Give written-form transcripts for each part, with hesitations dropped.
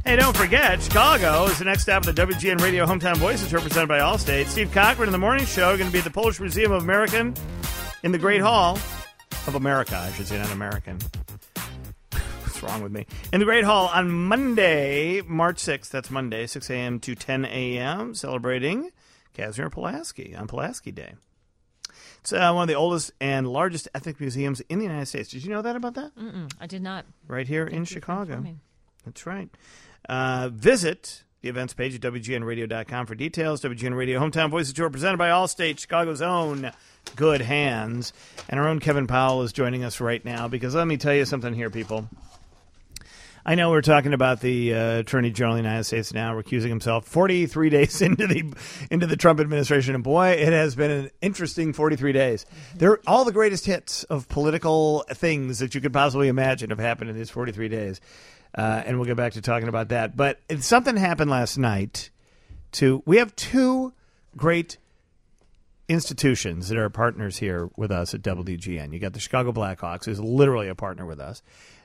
Hey, don't forget, Chicago is the next stop of the WGN Radio Hometown Voices, represented by Allstate. Steve Cochran in the morning show going to be at the Polish Museum of American in the Great Hall of America, I should say, not American. What's wrong with me? In the Great Hall on Monday, March 6th. That's Monday, 6 a.m. to 10 a.m., celebrating Casimir Pulaski on Pulaski Day. It's one of the oldest and largest ethnic museums in the United States. Did you know that about that? I did not. Right here in Chicago. That's right. Visit the events page at WGNradio.com for details. WGN Radio Hometown Voices Tour presented by Allstate, Chicago's own Good Hands. And our own Kevin Powell is joining us right now because let me tell you something here, people. I know we're talking about the Attorney General of the United States now recusing himself 43 days into the Trump administration. And boy, it has been an interesting 43 days. They're all the greatest hits of political things that you could possibly imagine have happened in these 43 days. And we'll get back to talking about that. But something happened last night. We have two great institutions that are partners here with us at WGN. You got the Chicago Blackhawks, who's literally a partner with us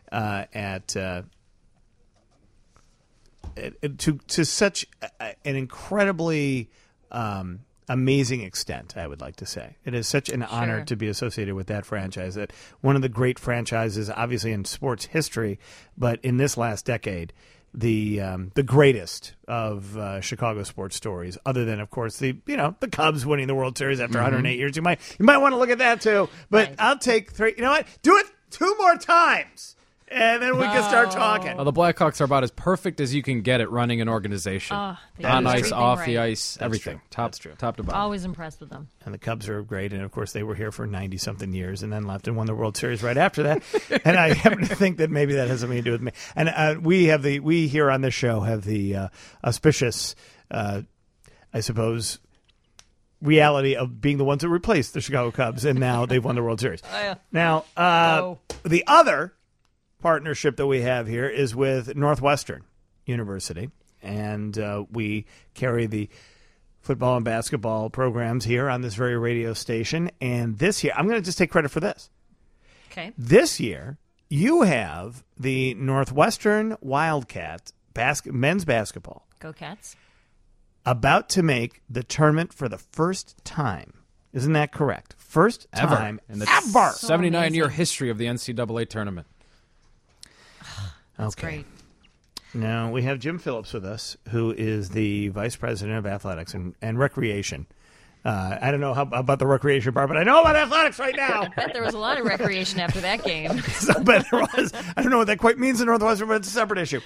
to such an incredibly amazing extent, I would like to say. It is such an honor to be associated with that franchise, that one of the great franchises, obviously in sports history, but in this last decade, the greatest of Chicago sports stories, other than, of course, the Cubs winning the World Series after 108 years. You might want to look at that too, but right. I'll take 3. You know what? Do it 2 more times. And then we can start talking. Well, the Blackhawks are about as perfect as you can get at running an organization. On ice, off the ice, everything. Top to bottom. Always impressed with them. And the Cubs are great. And, of course, they were here for 90-something years and then left and won the World Series right after that. And I happen to think that maybe that has something to do with me. And we here on this show have the auspicious, I suppose, reality of being the ones who replaced the Chicago Cubs. And now they've won the World Series. Now, the other partnership that we have here is with Northwestern University, and we carry the football and basketball programs here on this very radio station. And this year, I'm going to just take credit for this. Okay. This year, you have the Northwestern Wildcats men's basketball. Go Cats. About to make the tournament for the first time. Isn't that correct? First time in the ever. 79-year history of the NCAA tournament. That's great. Now, we have Jim Phillips with us, who is the Vice President of Athletics and Recreation. I don't know about the recreation part, but I know about athletics right now. I bet there was a lot of recreation after that game. I bet there was. I don't know what that quite means in Northwestern, but it's a separate issue.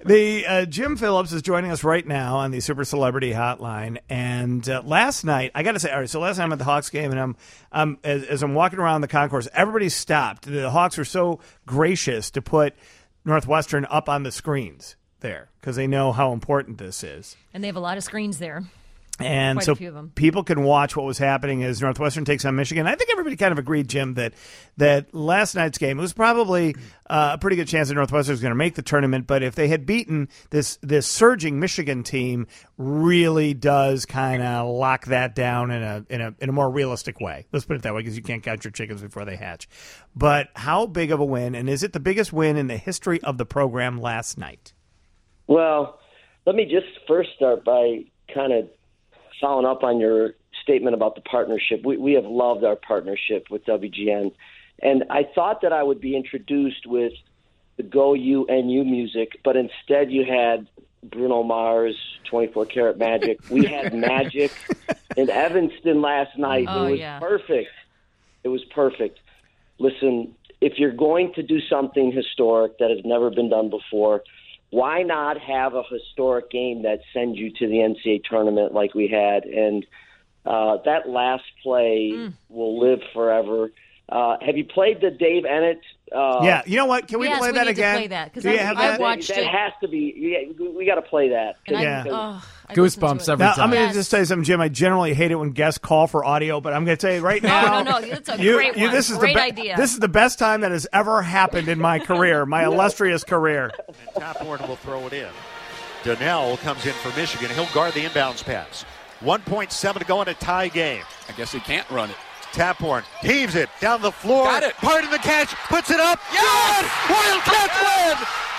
Jim Phillips is joining us right now on the Super Celebrity Hotline. And last night, I got to say, all right, so last night I'm at the Hawks game, and as I'm walking around the concourse, everybody stopped. The Hawks were so gracious to put Northwestern up on the screens there because they know how important this is. And they have a lot of screens there. And quite so a few of them. People can watch what was happening as Northwestern takes on Michigan. I think everybody kind of agreed, Jim, that last night's game, it was probably a pretty good chance that Northwestern was going to make the tournament. But if they had beaten this surging Michigan team, really does kind of lock that down in a more realistic way. Let's put it that way, because you can't count your chickens before they hatch. But how big of a win, and is it the biggest win in the history of the program last night? Well, let me just first start by kind of following up on your statement about the partnership. We have loved our partnership with WGN. And I thought that I would be introduced with the Go UNU music, but instead you had Bruno Mars, 24 Karat Magic. We had Magic in Evanston last night. It was perfect. It was perfect. Listen, if you're going to do something historic that has never been done before, why not have a historic game that sends you to the NCAA tournament like we had? And that last play will live forever. Have you played the Dave Ennett? Yeah. You know what? Can we play that again? Play that, because I watched it. That has to be. We got to play that. Goosebumps every time. I'm going to just tell you something, Jim. I generally hate it when guests call for audio, but I'm going to tell you right now. No. It's a great one. This is great idea. This is the best time that has ever happened in my career, my illustrious career. And Taphorn will throw it in. Donnell comes in for Michigan. He'll guard the inbounds pass. 1.7 to go in a tie game. I guess he can't run it. Taphorn heaves it down the floor. Got it. Pardon the catch. Puts it up. Yes! Good! Wildcats win!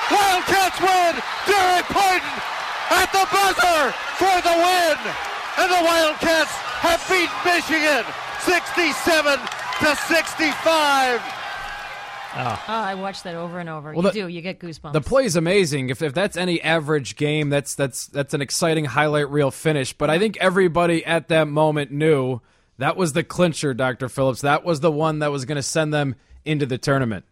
Wildcats win! Derek Pardon at the buzzer for the win! And the Wildcats have beaten Michigan 67-65. I watched that over and over. Well, you get goosebumps. The play's amazing. If that's any average game, that's an exciting highlight reel finish. But I think everybody at that moment knew that was the clincher, Dr. Phillips. That was the one that was going to send them into the tournament.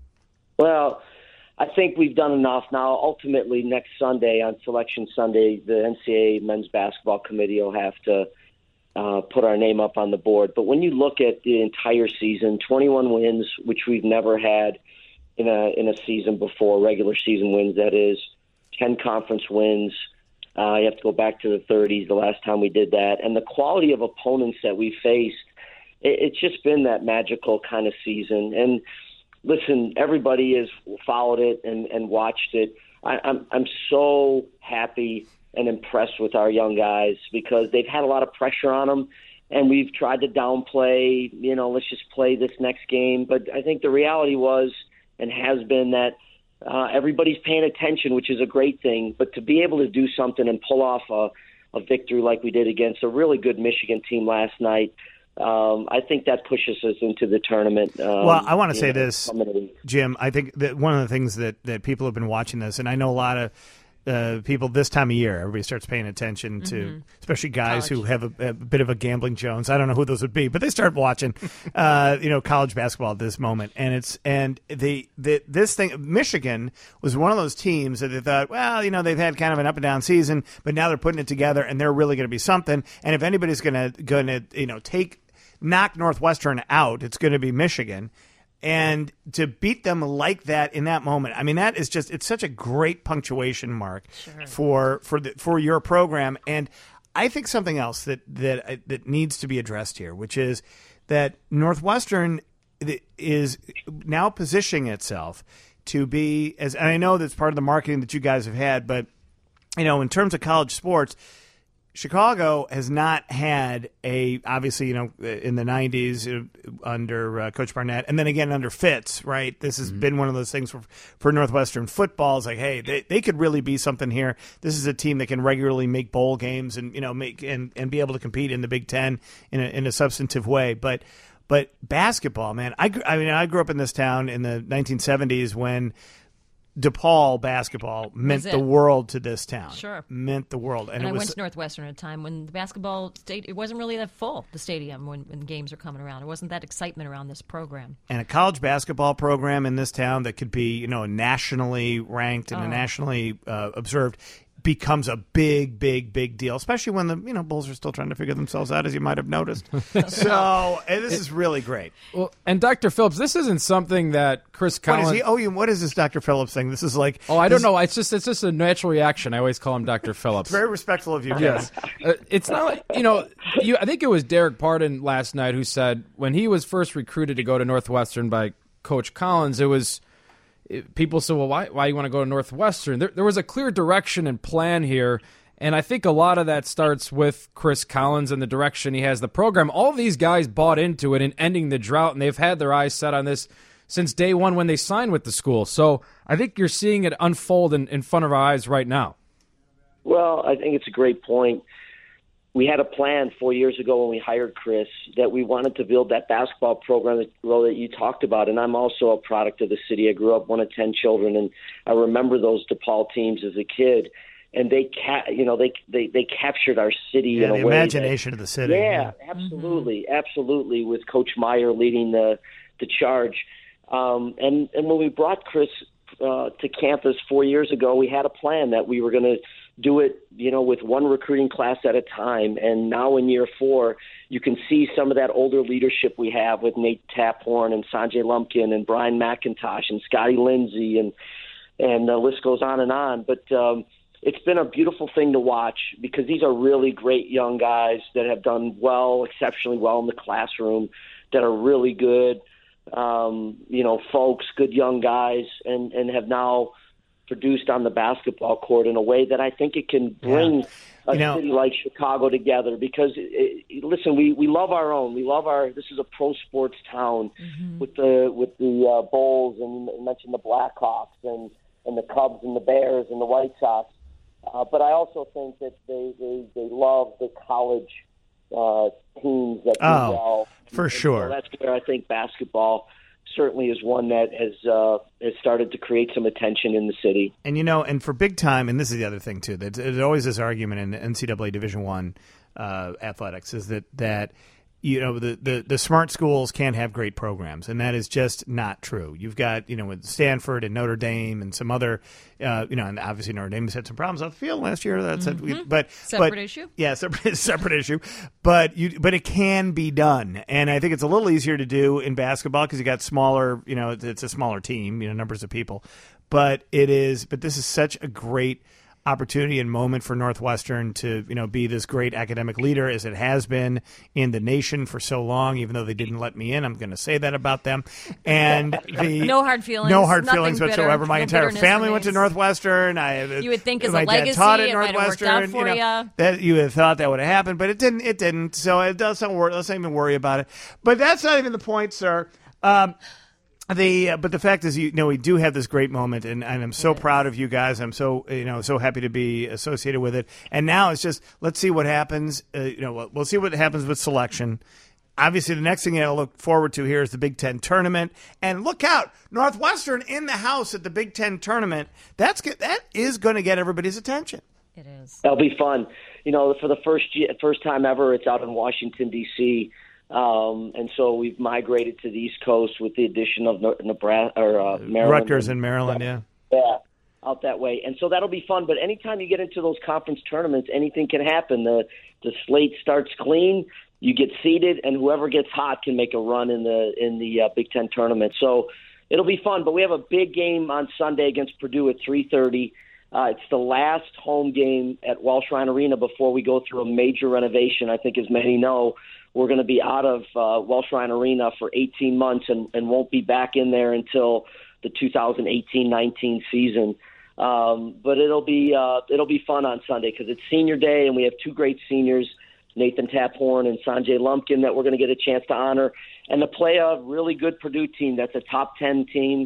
Well, I think we've done enough now. Ultimately, next Sunday, on Selection Sunday, the NCAA Men's Basketball Committee will have to put our name up on the board. But when you look at the entire season, 21 wins, which we've never had in a season before, regular season wins, that is, 10 conference wins. You have to go back to the 30s, the last time we did that. And the quality of opponents that we faced, it's just been that magical kind of season. And listen, everybody has followed it and watched it. I'm so happy and impressed with our young guys because they've had a lot of pressure on them, and we've tried to downplay, let's just play this next game. But I think the reality was and has been that everybody's paying attention, which is a great thing. But to be able to do something and pull off a victory like we did against a really good Michigan team last night, I think that pushes us into the tournament. Well, I want to say this, Jim. I think that one of the things that people have been watching this, and I know a lot of people this time of year, everybody starts paying attention to, especially guys who have a bit of a gambling Jones. I don't know who those would be, but they start watching, college basketball at this moment. And this thing, Michigan was one of those teams that they thought, well, they've had kind of an up and down season, but now they're putting it together and they're really going to be something. And if anybody's going to knock Northwestern out, it's going to be Michigan. And to beat them like that in that moment, I mean, that is it's such a great punctuation mark for your program. And I think something else that needs to be addressed here, which is that Northwestern is now positioning itself to be, and I know that's part of the marketing that you guys have had, but in terms of college sports, Chicago has not had obviously, in the 90s under Coach Barnett, and then again under Fitz, right? This has been one of those things for Northwestern football. It's like, hey, they could really be something here. This is a team that can regularly make bowl games and, make and be able to compete in the Big Ten in a substantive way. But basketball, man, I grew up in this town in the 1970s when DePaul basketball meant the world to this town. Sure. Meant the world. And I went to Northwestern at a time when the basketball it wasn't really that full, the stadium, when games are coming around. There wasn't that excitement around this program. And a college basketball program in this town that could be, nationally ranked and nationally observed becomes a big, big, big deal, especially when the Bulls are still trying to figure themselves out, as you might have noticed. So this is really great. Well, and Dr. Phillips, this isn't something that Chris Collins. What is this Dr. Phillips thing? This is like. Oh, I don't know. It's just a natural reaction. I always call him Dr. Phillips. It's very respectful of you. Yes, it's not like I think it was Derek Pardon last night who said when he was first recruited to go to Northwestern by Coach Collins, people said, well, why you want to go to Northwestern? There was a clear direction and plan here, and I think a lot of that starts with Chris Collins and the direction he has the program. All these guys bought into it in ending the drought, and they've had their eyes set on this since day one when they signed with the school. So I think you're seeing it unfold in front of our eyes right now. Well, I think it's a great point. We had a plan 4 years ago when we hired Chris that we wanted to build that basketball program that you talked about. And I'm also a product of the city. I grew up one of 10 children, and I remember those DePaul teams as a kid. And they captured our city in a way. The imagination of the city. Yeah, absolutely, absolutely. With Coach Meyer leading the charge, and when we brought Chris to campus 4 years ago, we had a plan that we were going to do it, with one recruiting class at a time. And now in year 4, you can see some of that older leadership we have with Nate Taphorn and Sanjay Lumpkin and Brian McIntosh and Scotty Lindsay, and the list goes on and on. But it's been a beautiful thing to watch because these are really great young guys that have done exceptionally well in the classroom, that are really good, folks, good young guys, and have now produced on the basketball court in a way that I think it can bring a city like Chicago together. Because listen, we love our own. We love this is a pro sports town with the Bulls, and you mentioned the Blackhawks, and and the Cubs and the Bears and the White Sox. But I also think that they love the college teams that do well. For sure. So that's where I think basketball certainly is one that has started to create some attention in the city. And and for big time, and this is the other thing too, that there's always this argument in NCAA Division I athletics is that the smart schools can't have great programs, and that is just not true. You've got with Stanford and Notre Dame and some other and obviously Notre Dame has had some problems off the field last year. That's separate issue. Yeah, separate issue. But it can be done, and I think it's a little easier to do in basketball because you got smaller. It's a smaller team. Numbers of people, but this is such a great opportunity and moment for Northwestern to be this great academic leader as it has been in the nation for so long. Even though they didn't let me in, I'm going to say that about them. And no hard feelings, whatsoever. My entire family went to Northwestern. You would think as my a legacy, dad taught at it might have worked out for you. That you would have thought that would have happened, but it didn't. It didn't. So it doesn't worry. Let's not even worry about it. But that's not even the point, sir. But the fact is, we do have this great moment, and I'm so proud of you guys. I'm so so happy to be associated with it. And now it's just let's see what happens. We'll see what happens with selection. Obviously, the next thing I look forward to here is the Big Ten tournament. And look out, Northwestern in the house at the Big Ten tournament. That is going to get everybody's attention. It is. That'll be fun. For the first time ever, it's out in Washington D.C. And so we've migrated to the East Coast with the addition of Nebraska or Maryland. Rutgers and Maryland, yeah. Yeah, out that way. And so that'll be fun. But anytime you get into those conference tournaments, anything can happen. The slate starts clean, you get seeded, and whoever gets hot can make a run in the Big Ten tournament. So it'll be fun. But we have a big game on Sunday against Purdue at 3:30. It's the last home game at Welsh Ryan Arena before we go through a major renovation. I think, as many know, we're going to be out of Welsh Ryan Arena for 18 months and won't be back in there until the 2018-19 season. But it'll be fun on Sunday because it's senior day and we have two great seniors, Nathan Taphorn and Sanjay Lumpkin, that we're going to get a chance to honor, and to play a really good Purdue team that's a top 10 team,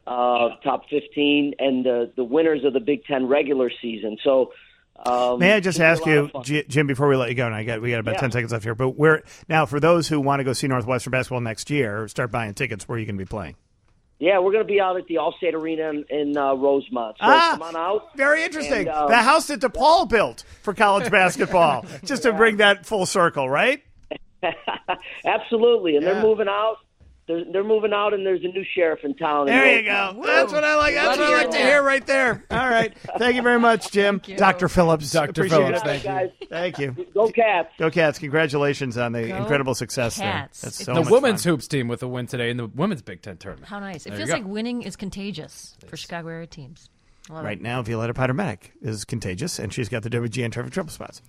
top 15, and the winners of the Big Ten regular season. So. May I just ask you, Jim, before we let you go, and we got about 10 seconds left here, but now for those who want to go see Northwestern basketball next year, start buying tickets, where are you going to be playing? Yeah, we're going to be out at the Allstate Arena in Rosemont. So come on out. Very interesting. The house that DePaul built for college basketball, just to bring that full circle, right? Absolutely, and they're moving out. They're moving out, and there's a new sheriff in town. There you go. That's what I like. That's what I like to hear right there. All right. Thank you very much, Jim. Dr. Phillips. Dr. Phillips, thank you. Thank you. Go Cats. Go Cats. Congratulations on the incredible success Cats. there. That's so the much women's fun. hoops team with a win today in the women's Big Ten tournament. How nice. It There feels you like go. winning is contagious for Chicago area teams. Right now, Violetta Potter-Medic is contagious, and she's got the WGN Traffic Triple Spots.